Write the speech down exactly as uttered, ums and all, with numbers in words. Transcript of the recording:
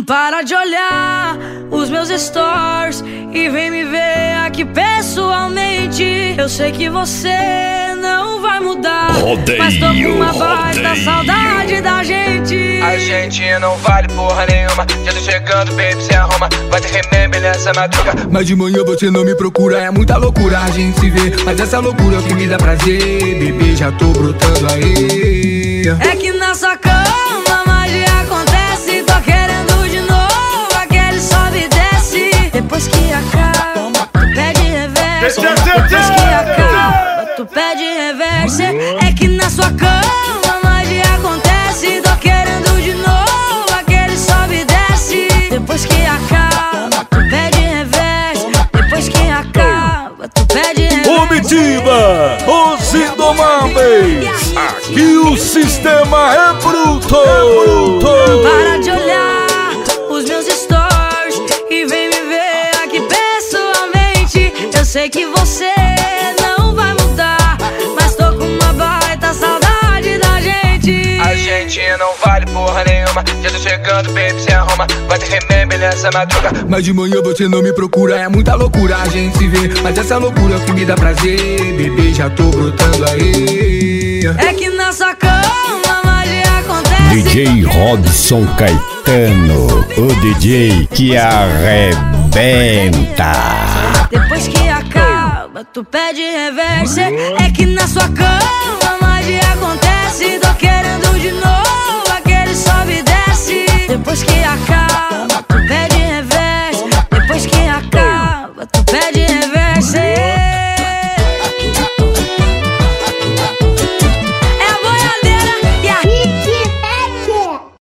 Para de olhar os meus stories e vem me ver aqui pessoalmente. Eu sei que você não vai mudar, rodeio, mas tô com uma baita rodeio. saudade da gente. A gente não vale porra nenhuma. Já tô chegando, baby, se arruma. Vai ter remember nessa madruga. Mas de manhã você não me procura. É muita loucura a gente se vê, mas essa loucura é o que me dá prazer. Bebê, já tô brotando aí. É que na sua cama magia acontece. Tô querendo de novo aquele sobe e desce. Depois que acaba, tu pede reverse. Depois que acaba, tu pede reverse. É que na sua cama magia acontece. Tô querendo de novo aquele sobe e desce. Depois que acaba, tu pede reverse. Depois que acaba, tu pede reverse. Comitiva, os indomáveis. Aqui o sistema é bruto. Para de olhar os meus stories e vem me ver aqui pessoalmente. Eu sei que você não vai mudar, mas tô com uma baita saudade da gente. A gente não vale porra nenhuma. Já tô chegando, baby, se arruma. Vai ter remember nessa madruga. Mas de manhã você não me procura. É muita loucura a gente se vê, mas essa loucura é o que me dá prazer. Bebê, já tô brotando aí. É que na sua cama magia acontece. D J Robson Caetano, o D J que arrebenta. Depois que acaba, tu pede reverse. É que na sua cama magia acontece. Tô querendo de novo aquele sobe e desce.